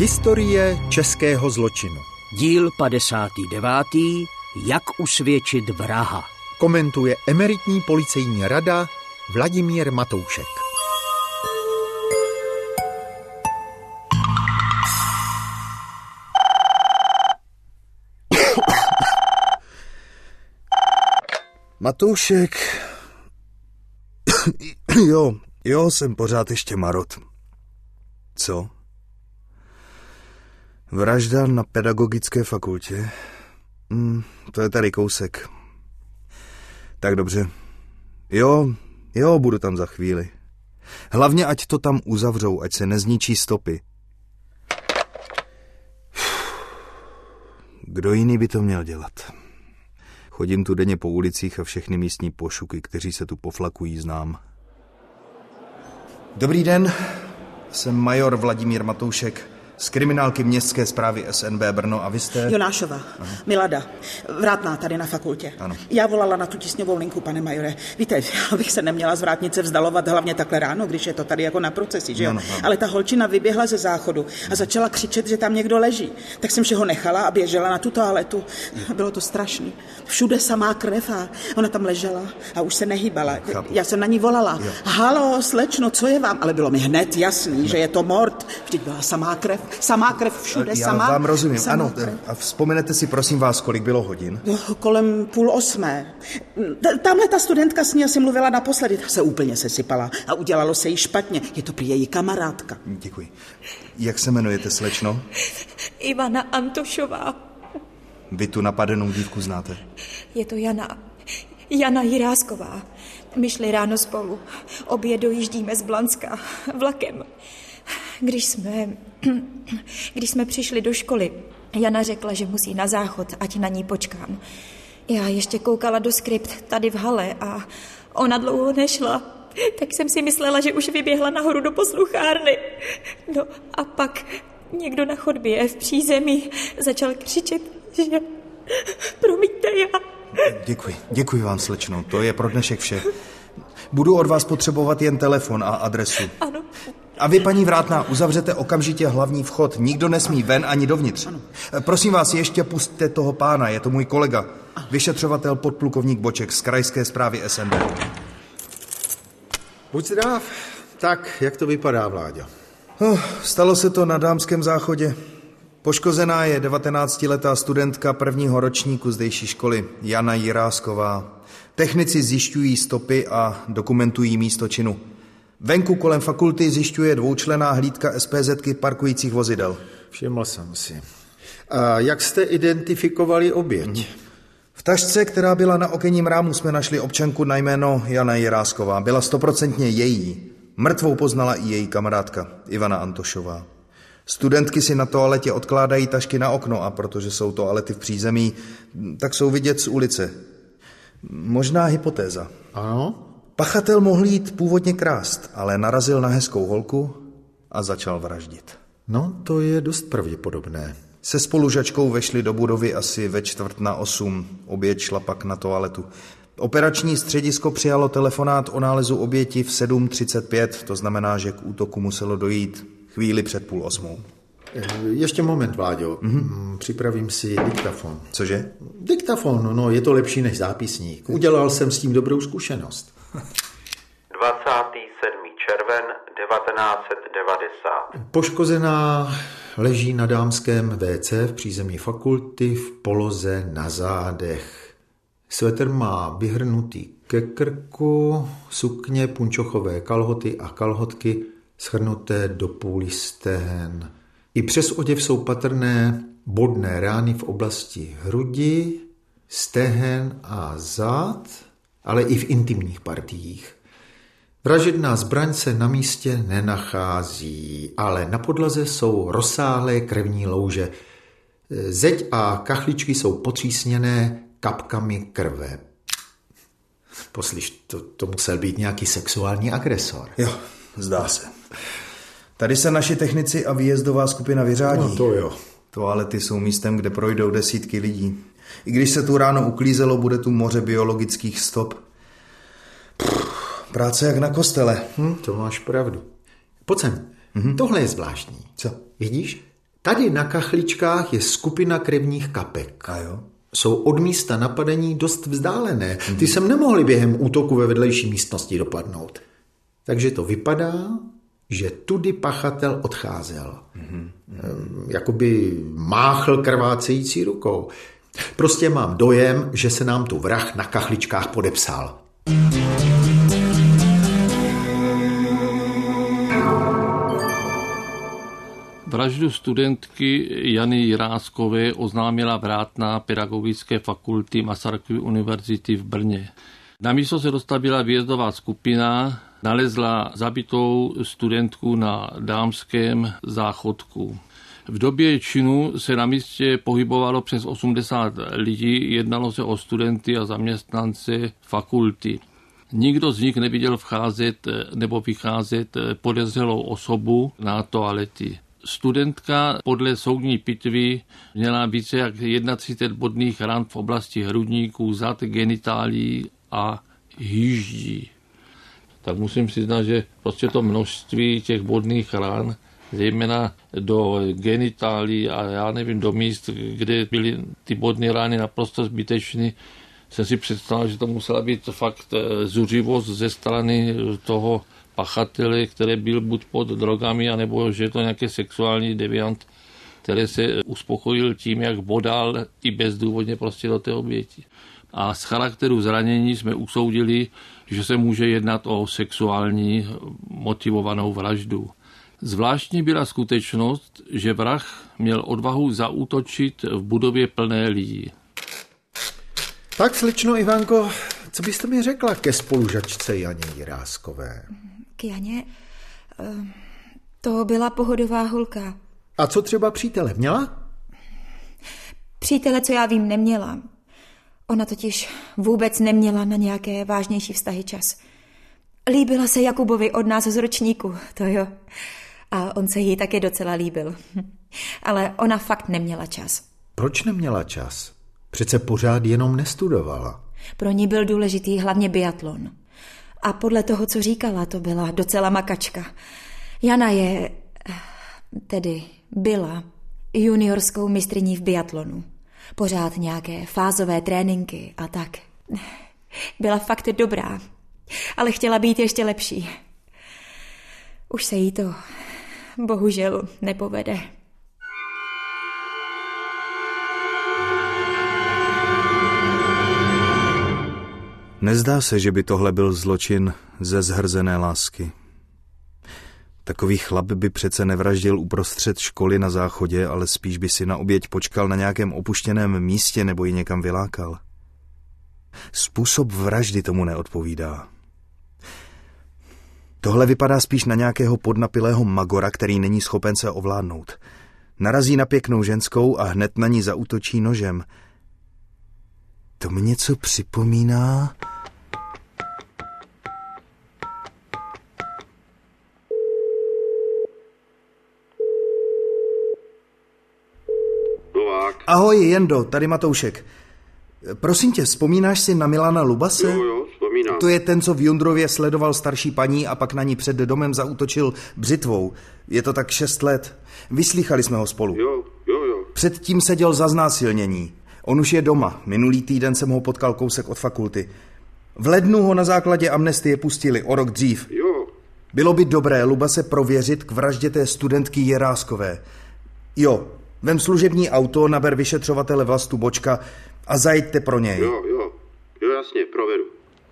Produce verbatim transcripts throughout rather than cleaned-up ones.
Historie českého zločinu. Díl padesátý devátý. Jak usvědčit vraha. Komentuje emeritní policejní rada Vladimír Matoušek. Matoušek. Jo, jo, jsem pořád ještě marot. Co? Vražda na pedagogické fakultě? Hmm, to je tady kousek. Tak dobře. Jo, jo, budu tam za chvíli. Hlavně, ať to tam uzavřou, ať se nezničí stopy. Kdo jiný by to měl dělat? Chodím tu denně po ulicích a všechny místní pošuky, kteří se tu poflakují, znám. Dobrý den, jsem major Vladimír Matoušek z kriminálky městské správy S N B Brno a vy jste... Jonášová, ano. Milada, vrátná tady na fakultě. Ano. Já volala na tu tísňovou linku, pane majore. Víte, já bych se neměla z vrátnice vzdalovat, hlavně takhle ráno, když je to tady jako na procesi, že jo? Ano, ano. Ale ta holčina vyběhla ze záchodu a začala křičet, že tam někdo leží. Tak jsem si ho nechala a běžela na tu toaletu. Bylo to strašný. Všude samá krev a ona tam ležela a už se nehýbala. Chápu. Já jsem na ní volala. Jo. Halo, slečno, co je vám? Ale bylo mi hned jasný, ne. že je to mort. Vždyť byla samá krev, samá krev všude, Já samá. vám rozumím, samá ano. krev. A vzpomenete si, prosím vás, kolik bylo hodin? Kolem půl osmé. Tamhle ta studentka s ní asi mluvila naposledy. Ta se úplně sesypala a udělalo se jí špatně. Je to prý její kamarádka. Děkuji. Jak se jmenujete, slečno? Ivana Antošová. Vy tu napadenou dívku znáte? Je to Jana. Jana Jirásková. My šli ráno spolu. Obě dojíždíme z Blanska vlakem. Když jsme, když jsme přišli do školy, Jana řekla, že musí na záchod, ať na ní počkám. Já ještě koukala do skript tady v hale a ona dlouho nešla. Tak jsem si myslela, že už vyběhla nahoru do posluchárny. No a pak někdo na chodbě v přízemí začal křičet, že promiňte, já... Děkuji, děkuji vám, slečno, to je pro dnešek vše. Budu od vás potřebovat jen telefon a adresu. Ano. A vy, paní Vrátná, uzavřete okamžitě hlavní vchod. Nikdo nesmí ven ani dovnitř. Ano. Prosím vás, ještě pusťte toho pána, je to můj kolega. Vyšetřovatel podplukovník Boček z krajské správy S N B. Buď zdrav. Tak, jak to vypadá, Vláďo? Oh, stalo se to na Dámském záchodě. Poškozená je devatenáctiletá studentka prvního ročníku zdejší školy, Jana Jirásková. Technici zjišťují stopy a dokumentují místo činu. Venku kolem fakulty zjišťuje dvoučlenná hlídka S P Z ky parkujících vozidel. Všiml jsem si. A jak jste identifikovali oběť? V tašce, která byla na okenním rámu, jsme našli občanku na jméno Jana Jirásková. Byla stoprocentně její. Mrtvou poznala i její kamarádka Ivana Antošová. Studentky si na toaletě odkládají tašky na okno a protože jsou toalety v přízemí, tak jsou vidět z ulice. Možná hypotéza. Ano? Pachatel mohl jít původně krást, ale narazil na hezkou holku a začal vraždit. No, to je dost pravděpodobné. Se spolužačkou vešli do budovy asi ve čtvrt na osm. Oběť šla pak na toaletu. Operační středisko přijalo telefonát o nálezu oběti v sedm třicet pět, to znamená, že k útoku muselo dojít chvíli před půl osmou. Ještě moment, Vláďo. Mm-hmm. Připravím si diktafon. Cože? Diktafon, no, je to lepší než zápisník. Udělal jsem s tím dobrou zkušenost. dvacátý sedmý červen devatenáct set devadesát. Poškozená leží na dámském W C v přízemí fakulty v poloze na zádech. Svetr má vyhrnutý ke krku, sukně, punčochové kalhoty a kalhotky shrnuté do půly stehen. I přes oděv jsou patrné bodné rány v oblasti hrudi, stehen a zad, ale i v intimních partiích. Vražedná zbraň se na místě nenachází, ale na podlaze jsou rozsáhlé krevní louže. Zeď a kachličky jsou potřísněné kapkami krve. Poslyš, to, to musel být nějaký sexuální agresor. Jo, zdá se. Tady se naši technici a výjezdová skupina vyřádí. No to jo. Toalety jsou místem, kde projdou desítky lidí. I když se tu ráno uklízelo, bude tu moře biologických stop. Pff, práce jak na kostele. Hm, to máš pravdu. Pojď sem. Mm-hmm. Tohle je zvláštní. Co? Vidíš? Tady na kachličkách je skupina krevních kapek. A jo? Jsou od místa napadení dost vzdálené. Ty sem nemohli během útoku ve vedlejší místnosti dopadnout. Takže to vypadá, že tudy pachatel odcházel. Mm-hmm. Jakoby máchl krvácející rukou. Prostě mám dojem, že se nám tu vrah na kachličkách podepsal. Vraždu studentky Jany Jiráskové oznámila vrátná Pedagogické fakulty Masarykovy univerzity v Brně. Na místo se dostavila výjezdová skupina, nalezla zabitou studentku na Dámském záchodku. V době činu se na místě pohybovalo přes osmdesát lidí, jednalo se o studenty a zaměstnance fakulty. Nikdo z nich neviděl vcházet nebo vycházet podezřelou osobu na toalety. Studentka podle soudní pitvy měla více jak třicet jedna bodných ran v oblasti hrudníků, zad, genitálí a hýždí. Tak musím přiznat, že prostě to množství těch bodných ran, zejména do genitálí a já nevím, do míst, kde byly ty bodné rány naprosto zbytečné, jsem si představil, že to musela být fakt zuřivost ze strany toho pachatele, který byl buď pod drogami, anebo že je to nějaký sexuální deviant, který se uspokojil tím, jak bodal i bezdůvodně prostě do té oběti. A z charakteru zranění jsme usoudili, že se může jednat o sexuální motivovanou vraždu. Zvláštní byla skutečnost, že vrah měl odvahu zaútočit v budově plné lidí. Tak, slečno Ivanko, co byste mi řekla ke spolužačce Janě Jiráskové? K Janě? To byla pohodová holka. A co třeba přítele? Měla? Přítele, co já vím, neměla. Ona totiž vůbec neměla na nějaké vážnější vztahy čas. Líbila se Jakubovi od nás z ročníku, to jo. A on se jí taky docela líbil. Ale ona fakt neměla čas. Proč neměla čas? Přece pořád jenom nestudovala. Pro ní byl důležitý hlavně biatlon. A podle toho, co říkala, to byla docela makačka. Jana je, tedy byla, juniorskou mistryní v biatlonu. Pořád nějaké fázové tréninky a tak. Byla fakt dobrá, ale chtěla být ještě lepší. Už se jí to bohužel nepovede. Nezdá se, že by tohle byl zločin ze zhrzené lásky. Takový chlap by přece nevraždil uprostřed školy na záchodě, ale spíš by si na oběť počkal na nějakém opuštěném místě nebo ji někam vylákal. Způsob vraždy tomu neodpovídá. Tohle vypadá spíš na nějakého podnapilého magora, který není schopen se ovládnout. Narazí na pěknou ženskou a hned na ní zaútočí nožem. To mi něco připomíná... Ahoj, Jendo, tady Matoušek. Prosím tě, vzpomínáš si na Milana Lubase? Jo, jo, vzpomínám. To je ten, co v Jundrově sledoval starší paní a pak na ní před domem zaútočil břitvou. Je to tak šest let. Vyslýchali jsme ho spolu. Jo, jo, jo. Předtím seděl za znásilnění. On už je doma. Minulý týden jsem ho potkal kousek od fakulty. V lednu ho na základě amnestie pustili, o rok dřív. Jo. Bylo by dobré Lubase prověřit k vraždě té studentky Jiráskové. Jo, vem služební auto, naber vyšetřovatele Vlastu Bočka a zajďte pro něj. Jo, jo, jo, jasně, provedu.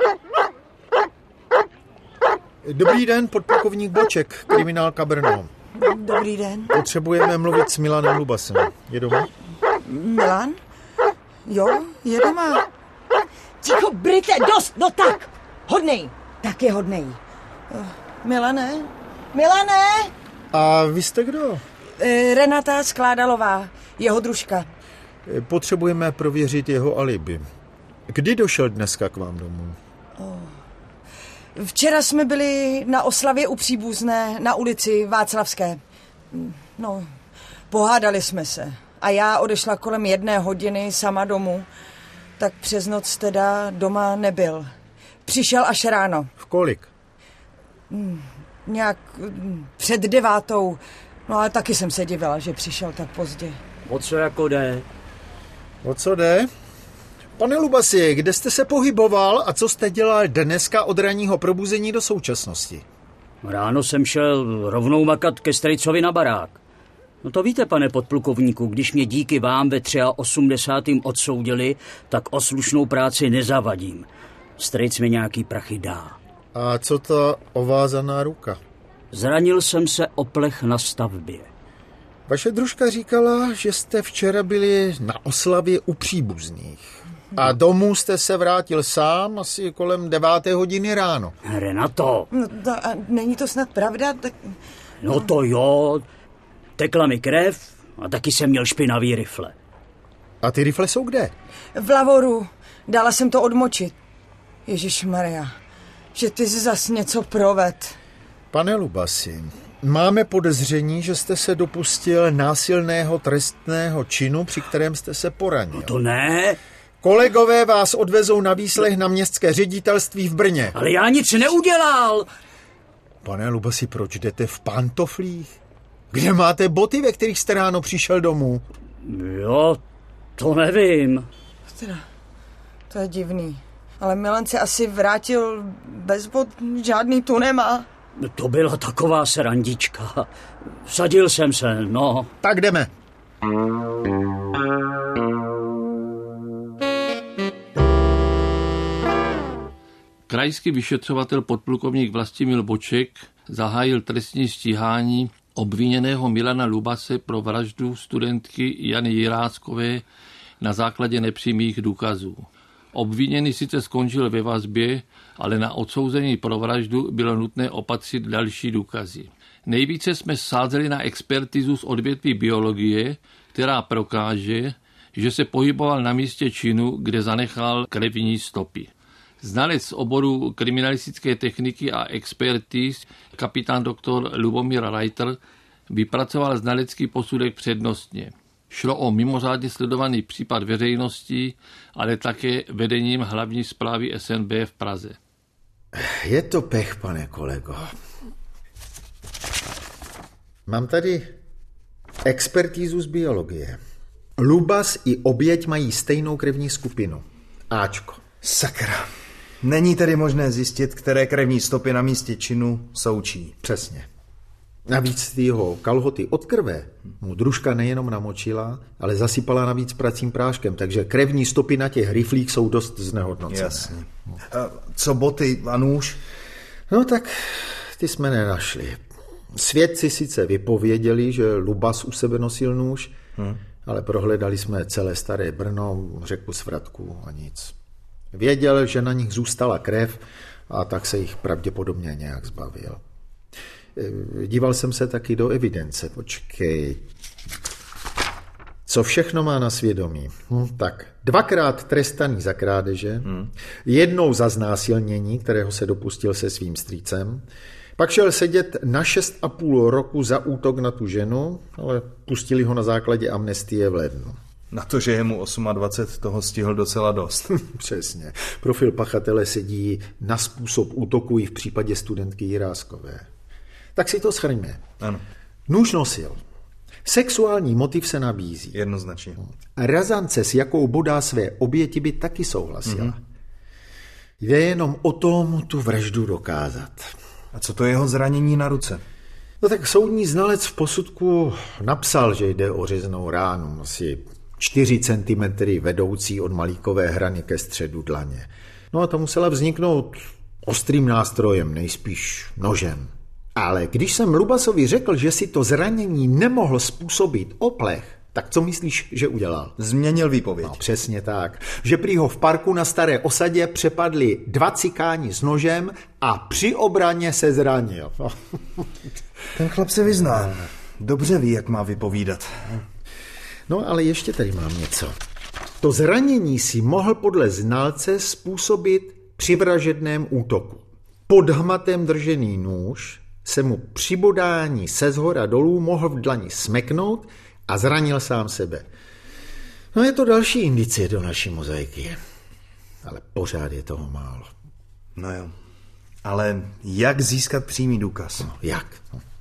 Dobrý den, podplukovník Boček, kriminálka Brno. Dobrý den. Potřebujeme mluvit s Milanem Lubasem. Je doma? Milan? Jo, je doma. Ticho, Brite, dost, no tak, hodnej. Tak je hodnej. Uh, Milane? Milane? A vy jste kdo? E, Renata Skládalová, jeho družka. Potřebujeme prověřit jeho alibi. Kdy došel dneska k vám domů? Oh. Včera jsme byli na oslavě u příbuzné na ulici Václavské. No, pohádali jsme se. A já odešla kolem jedné hodiny sama domů. Tak přes noc teda doma nebyl. Přišel až ráno. V kolik? Nějak před devátou. No ale taky jsem se divila, že přišel tak pozdě. O co jako jde? O co jde? Pane Lubasi, kde jste se pohyboval a co jste dělal dneska od ranního probuzení do současnosti? Ráno jsem šel rovnou makat ke strejcovi na barák. No to víte, pane podplukovníku, když mě díky vám ve osmdesátém třetím odsoudili, tak o slušnou práci nezavadím. Strejc mi nějaký prachy dá. A co ta ovázaná ruka? Zranil jsem se o plech na stavbě. Vaše družka říkala, že jste včera byli na oslavě u příbuzných. A domů jste se vrátil sám asi kolem deváté hodiny ráno. Renato. No, to, a není to snad pravda? Tak... No to jo, tekla mi krev a taky jsem měl špinavý rifle. A ty rifle jsou kde? V lavoru. Dala jsem to odmočit. Ježišmarja, že ty jsi zas něco proved. Pane Lubasi, máme podezření, že jste se dopustil násilného trestného činu, při kterém jste se poranil. No to ne. Kolegové vás odvezou na výslech na městské ředitelství v Brně. Ale já nic neudělal. Pane Lubasi, proč jdete v pantoflích? Kde máte boty, ve kterých jste ráno přišel domů? Jo, to nevím. Teda, to je divný. Ale Milan se asi vrátil bez bot, žádný tu nemá. To byla taková srandička. Vsadil jsem se, no. Tak jdeme. Krajský vyšetřovatel podplukovník Vlastimil Boček zahájil trestní stíhání obviněného Milana Lubase pro vraždu studentky Jany Jiráskové na základě nepřímých důkazů. Obviněný sice skončil ve vazbě, ale na odsouzení pro vraždu bylo nutné opatřit další důkazy. Nejvíce jsme sázeli na expertizu z odvětví biologie, která prokáže, že se pohyboval na místě činu, kde zanechal krevní stopy. Znalec z oboru kriminalistické techniky a expertiz, kapitán doktor Lubomír Reiter, vypracoval znalecký posudek přednostně. Šlo o mimořádně sledovaný případ veřejností, ale také vedením hlavní správy S N B v Praze. Je to pech, pane kolego. Mám tady expertízu z biologie. Lubas i oběť mají stejnou krevní skupinu. Ačko. Sakra. Není tedy možné zjistit, které krevní stopy na místě činu jsou čí. Přesně. Navíc ty jeho kalhoty od krve mu družka nejenom namočila, ale zasypala navíc pracím práškem, takže krevní stopy na těch riflích jsou dost znehodnocené. Jasně. A co boty a nůž? No tak ty jsme nenašli. Svědci sice vypověděli, že Lubas u sebe nosil nůž, hmm. ale prohledali jsme celé Staré Brno, řeku Svratku a nic. Věděl, že na nich zůstala krev a tak se jich pravděpodobně nějak zbavil. Díval jsem se taky do evidence. Počkej. Co všechno má na svědomí? Hm, tak, dvakrát trestaný za krádeže, hmm. jednou za znásilnění, kterého se dopustil se svým strýcem, pak šel sedět na šest a půl roku za útok na tu ženu, ale pustili ho na základě amnestie v lednu. Na to, že je mu dvacet osm, toho stihl docela dost. Přesně. Profil pachatele sedí na způsob útoku i v případě studentky Jiráskové. Tak si to shrňme. Ano. Nůž nosil. Sexuální motiv se nabízí. Jednoznačně. Razance, s jakou bodá své oběti, by taky souhlasila. Mm-hmm. Jde jenom o tom tu vraždu dokázat. A co to jeho zranění na ruce? No tak soudní znalec v posudku napsal, že jde o řeznou ránu, asi čtyři centimetry vedoucí od malíkové hrany ke středu dlaně. No a to musela vzniknout ostrým nástrojem, nejspíš nožem. Ale když jsem Lubasovi řekl, že si to zranění nemohl způsobit oplech, tak co myslíš, že udělal? Změnil výpověď. No, přesně tak. Že prý ho v parku na Staré osadě přepadli dva cikáni s nožem a při obraně se zranil. No. Ten chlap se vyzná. Dobře ví, jak má vypovídat. No, ale ještě tady mám něco. To zranění si mohl podle znalce způsobit při vražedném útoku. Pod hmatem držený nůž se mu při bodání se zhora dolů mohl v dlani smeknout a zranil sám sebe. No je to další indicie do naší mozaiky. Ale pořád je toho málo. No jo. Ale jak získat přímý důkaz? No, jak? No.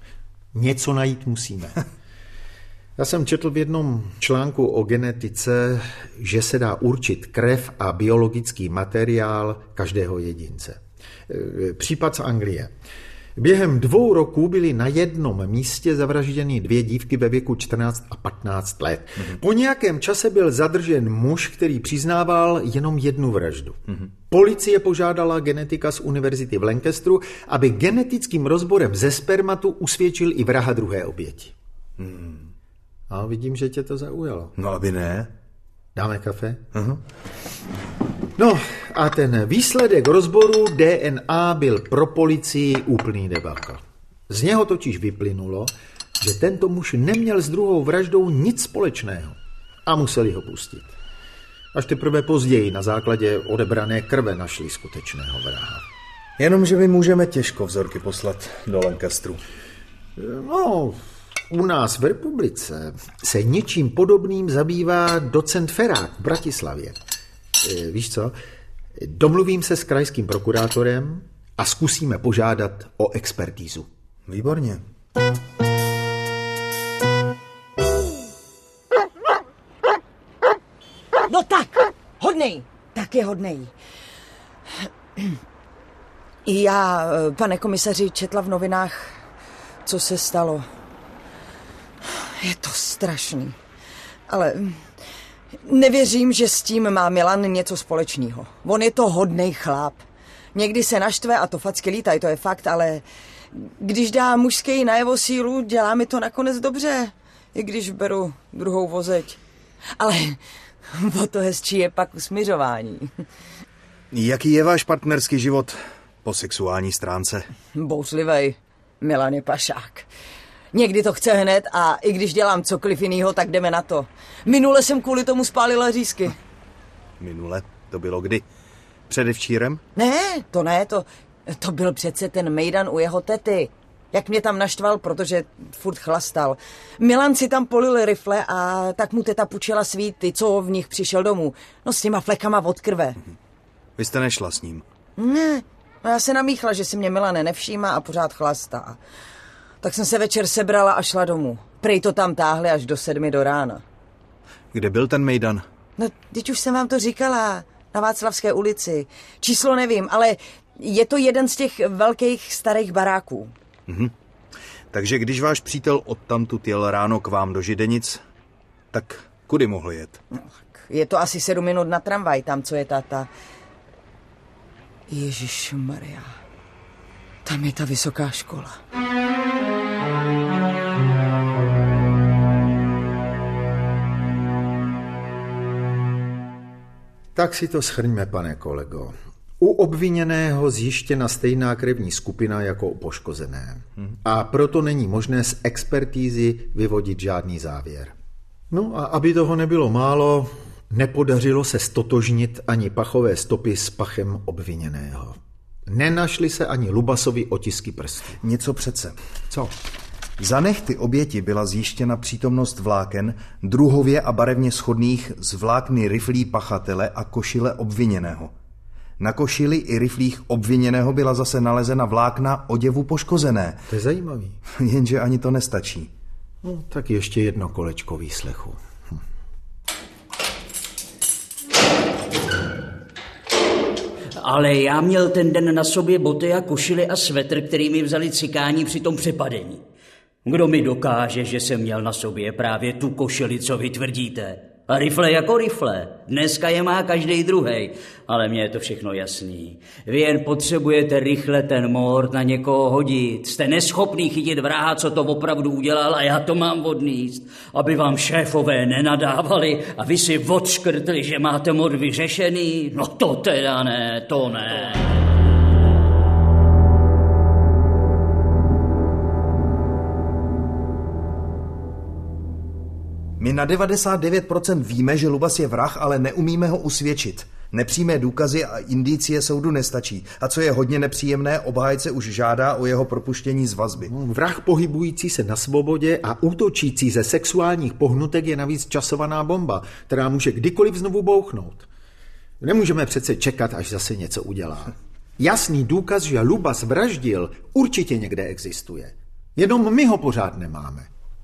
Něco najít musíme. Já jsem četl v jednom článku o genetice, že se dá určit krev a biologický materiál každého jedince. Případ z Anglie. Během dvou roků byly na jednom místě zavražděny dvě dívky ve věku čtrnáct a patnáct let. Mm-hmm. Po nějakém čase byl zadržen muž, který přiznával jenom jednu vraždu. Mm-hmm. Policie požádala genetika z univerzity v Lancasteru, aby genetickým rozborem ze spermatu usvědčil i vraha druhé oběti. Mm. A vidím, že tě to zaujalo. No, aby ne. Dáme kafe? Uh-huh. No a ten výsledek rozboru D N A byl pro policii úplný debakl. Z něho totiž vyplynulo, že tento muž neměl s druhou vraždou nic společného a museli ho pustit. Až teprve později na základě odebrané krve našli skutečného vraha. Jenomže my můžeme těžko vzorky poslat do Lancasteru. No, u nás v republice se něčím podobným zabývá docent Ferák v Bratislavě. E, víš co? Domluvím se s krajským prokurátorem a zkusíme požádat o expertízu. Výborně. No tak, hodnej. Tak je hodnej. Já, pane komisaři, četla v novinách, co se stalo. Je to strašný. Ale nevěřím, že s tím má Milan něco společného. On je to hodnej chlap. Někdy se naštve a to facky lítají, to je fakt, ale když dá mužský najevo sílu, dělá mi to nakonec dobře. I když beru druhou vozeď. Ale o to hezčí je pak usmiřování. Jaký je váš partnerský život po sexuální stránce? Bouřlivej. Milan je pašák. Někdy to chce hned a i když dělám cokoliv jinýho, tak jdeme na to. Minule jsem kvůli tomu spálila řízky. Minule? To bylo kdy? Předevčírem? Ne, to ne, to, to byl přece ten mejdan u jeho tety. Jak mě tam naštval, protože furt chlastal. Milan si tam polil rifle a tak mu teta půjčila svý ty, co v nich přišel domů. No s těma flekama od krve. Vy jste nešla s ním? Ne, no já se namíchla, že si mě Milane nevšímá a pořád chlastá. Tak jsem se večer sebrala a šla domů. Prej to tam táhli až do sedmi do rána. Kde byl ten mejdan? No, teď už jsem vám to říkala. Na Václavské ulici. Číslo nevím, ale je to jeden z těch velkých starých baráků. Mhm. Takže když váš přítel odtamtud jel ráno k vám do Židenic, tak kudy mohl jet? No, je to asi sedm minut na tramvaj, tam, co je táta. Ježišmarja. Tam je ta vysoká škola. Tak si to shrňme, pane kolego. U obviněného zjištěna stejná krevní skupina jako u poškozené. A proto není možné z expertízy vyvodit žádný závěr. No a aby toho nebylo málo, nepodařilo se stotožnit ani pachové stopy s pachem obviněného. Nenašly se ani Lubasovi otisky prstů. Něco přece. Co? Za nehty oběti byla zjištěna přítomnost vláken druhově a barevně shodných z vlákny riflí pachatele a košile obviněného. Na košili i riflích obviněného byla zase nalezena vlákna oděvu poškozené. To je zajímavý. Jenže ani to nestačí. No, tak ještě jedno kolečko výslechu. Hm. Ale já měl ten den na sobě boty a košily a svetr, který mi vzali cikáni při tom přepadení. Kdo mi dokáže, že jsem měl na sobě právě tu košili, co vy tvrdíte? A rifle jako rifle. Dneska je má každej druhej. Ale mně je to všechno jasný. Vy jen potřebujete rychle ten mord na někoho hodit. Jste neschopný chytit vraha, co to opravdu udělal, a já to mám odníst. Aby vám šéfové nenadávali a vy si odškrtli, že máte mord vyřešený. No to teda ne, to ne. My na devadesát devět procent víme, že Lubas je vrah, ale neumíme ho usvědčit. Nepřímé důkazy a indicie soudu nestačí. A co je hodně nepříjemné, obhájce už žádá o jeho propuštění z vazby. Vrah pohybující se na svobodě a útočící ze sexuálních pohnutek je navíc časovaná bomba, která může kdykoliv znovu bouchnout. Nemůžeme přece čekat, až zase něco udělá. Jasný důkaz, že Lubas vraždil, určitě někde existuje. Jenom my ho pořád nemáme.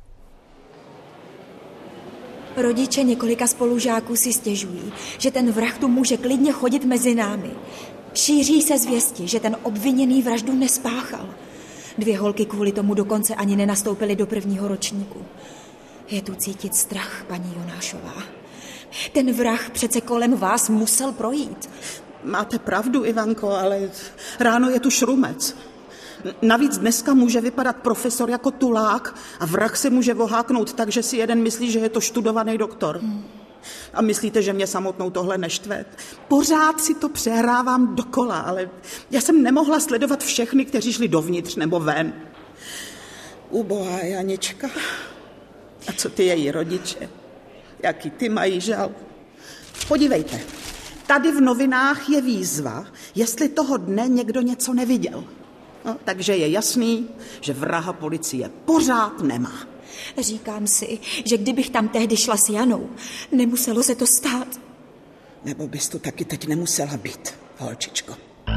Rodiče několika spolužáků si stěžují, že ten vrah tu může klidně chodit mezi námi. Šíří se zvěsti, že ten obviněný vraždu nespáchal. Dvě holky kvůli tomu dokonce ani nenastoupily do prvního ročníku. Je tu cítit strach, paní Jonášová. Ten vrah přece kolem vás musel projít. Máte pravdu, Ivanko, ale ráno je tu šrumec. Navíc dneska může vypadat profesor jako tulák a vrah se může voháknout tak, že si jeden myslí, že je to študovaný doktor. Hmm. A myslíte, že mě samotnou tohle neštve? Pořád si to přehrávám dokola, ale já jsem nemohla sledovat všechny, kteří šli dovnitř nebo ven. Ubohá Janička. A co ty její rodiče? Jaký ty mají žal? Podívejte, tady v novinách je výzva, jestli toho dne někdo něco neviděl. No, takže je jasný, že vraha policie pořád nemá. Říkám si, že kdybych tam tehdy šla s Janou, nemuselo se to stát. Nebo bys tu taky teď nemusela být, holčičko.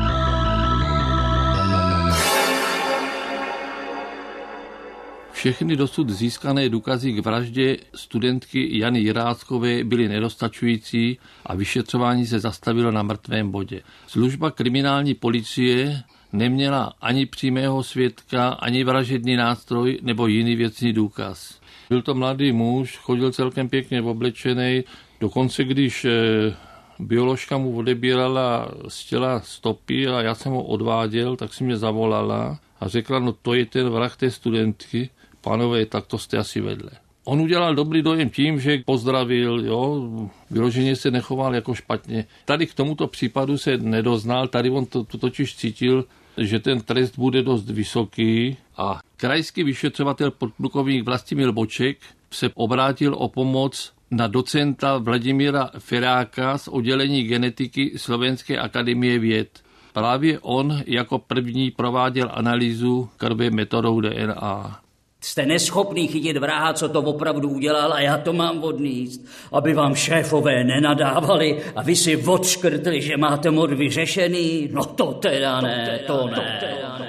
Všechny dosud získané důkazy k vraždě studentky Jany Jiráskové byly nedostačující a vyšetřování se zastavilo na mrtvém bodě. Služba kriminální policie neměla ani přímého svědka, ani vražedný nástroj nebo jiný věcný důkaz. Byl to mladý muž, chodil celkem pěkně oblečený, dokonce když bioložka mu odebírala z těla stopy a já jsem ho odváděl, tak si mě zavolala a řekla, no to je ten vrah té studentky, pánové, tak to jste asi vedle. On udělal dobrý dojem tím, že pozdravil, jo, vyloženě se nechoval jako špatně. Tady k tomuto případu se nedoznal, tady on to, to totiž cítil, že ten trest bude dost vysoký a krajský vyšetřovatel podplukovník Vlastimil Boček se obrátil o pomoc na docenta Vladimíra Feráka z oddělení genetiky Slovenské akademie věd. Právě on jako první prováděl analýzu krve metodou D N A. Jste neschopný chytit vraha, co to opravdu udělal a já to mám odníst, aby vám šéfové nenadávali a vy si odškrtli, že máte mod vyřešený. No to teda ne, to ne.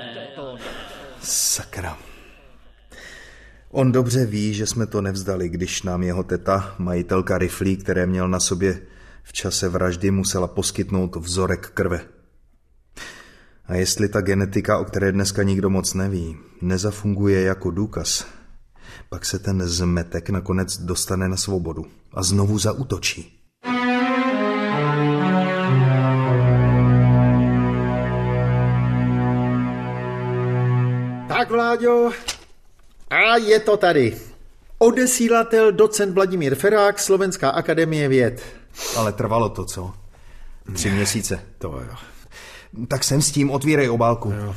Sakra. On dobře ví, že jsme to nevzdali, když nám jeho teta, majitelka riflí, které měl na sobě v čase vraždy, musela poskytnout vzorek krve. A jestli ta genetika, o které dneska nikdo moc neví, nezafunguje jako důkaz, pak se ten zmetek nakonec dostane na svobodu a znovu zaútočí. Tak, Vláďo, a je to tady. Odesílatel docent Vladimír Ferák, Slovenská akademie věd. Ale trvalo to, co? Tři měsíce. To jo. Tak sem s tím, otvírej obálku. Jo.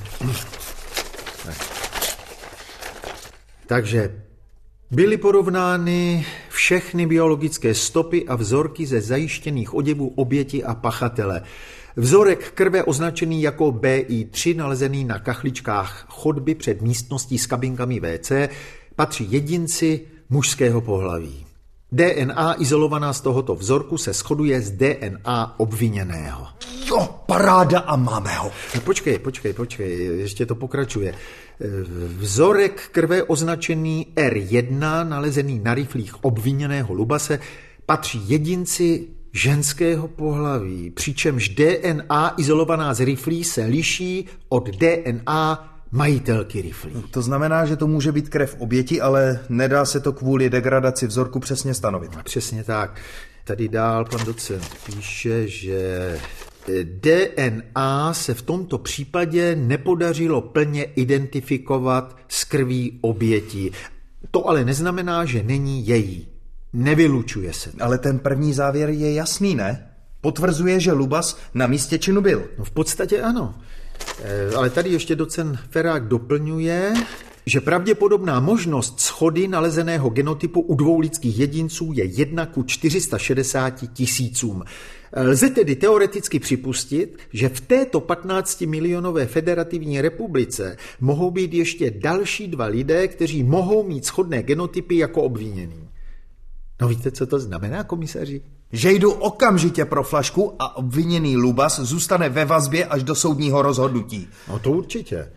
Takže byly porovnány všechny biologické stopy a vzorky ze zajištěných oděvů oběti a pachatele. Vzorek krve označený jako B I tři, nalezený na kachličkách chodby před místností s kabinkami W C, patří jedinci mužského pohlaví. D N A izolovaná z tohoto vzorku se shoduje s D N A obviněného. Jo, paráda a máme ho. No, počkej, počkej, počkej, ještě to pokračuje. Vzorek krve označený R jedna, nalezený na riflích obviněného Lubase, patří jedinci ženského pohlaví, přičemž D N A izolovaná z riflí se liší od D N A majitelky riflí. To znamená, že to může být krev oběti, ale nedá se to kvůli degradaci vzorku přesně stanovit. Přesně tak. Tady dál pan docent píše, že D N A se v tomto případě nepodařilo plně identifikovat z krví obětí. To ale neznamená, že není její. Nevylučuje se. Ale ten první závěr je jasný, ne? Potvrzuje, že Lubas na místě činu byl. No v podstatě ano. E, ale tady ještě docent Ferák doplňuje, že pravděpodobná možnost shody nalezeného genotypu u dvou lidských jedinců je jedna ku čtyři sta šedesáti tisícům. Lze tedy teoreticky připustit, že v této patnáctimilionové federativní republice mohou být ještě další dva lidé, kteří mohou mít shodné genotypy jako obvinění. No víte, co to znamená, komisaři? Že jdu okamžitě pro flašku a obviněný Lubas zůstane ve vazbě až do soudního rozhodnutí. No to určitě.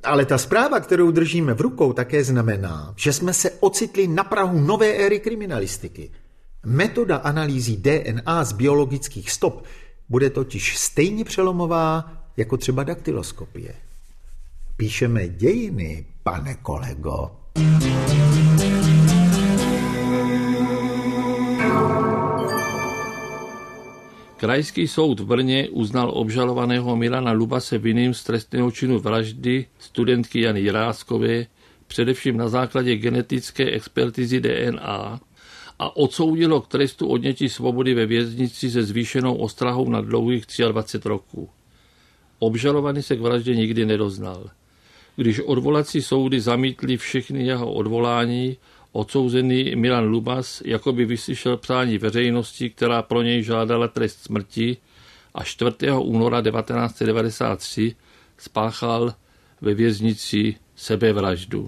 Ale ta zpráva, kterou držíme v rukou, také znamená, že jsme se ocitli na prahu nové éry kriminalistiky. Metoda analýzy D N A z biologických stop bude totiž stejně přelomová jako třeba daktyloskopie. Píšeme dějiny, pane kolego. Krajský soud v Brně uznal obžalovaného Milana Lubase vinným z trestného činu vraždy studentky Jany Jiráskové, především na základě genetické expertizy D N A, a odsoudilo k trestu odnětí svobody ve věznici se zvýšenou ostrahou na dlouhých dvacet tři roků. Obžalovaný se k vraždě nikdy nedoznal. Když odvolací soudy zamítly všechny jeho odvolání, odsouzený Milan Lubas jakoby vyslyšel přání veřejnosti, která pro něj žádala trest smrti, a čtvrtého února devatenáct set devadesát tři spáchal ve věznici sebevraždu.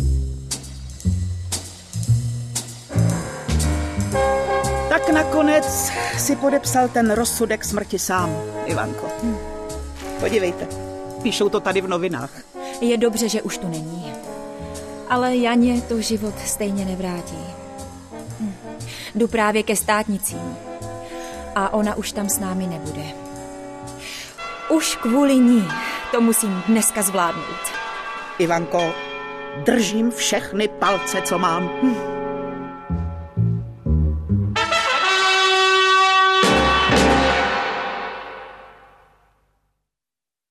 Tak nakonec si podepsal ten rozsudek smrti sám, Ivanko. Hm. Podívejte, píšou to tady v novinách. Je dobře, že už tu není. Ale Janě to život stejně nevrátí. Hm. Jdu právě ke státnicím. A ona už tam s námi nebude. Už kvůli ní to musím dneska zvládnout. Ivanko, držím všechny palce, co mám. Hm.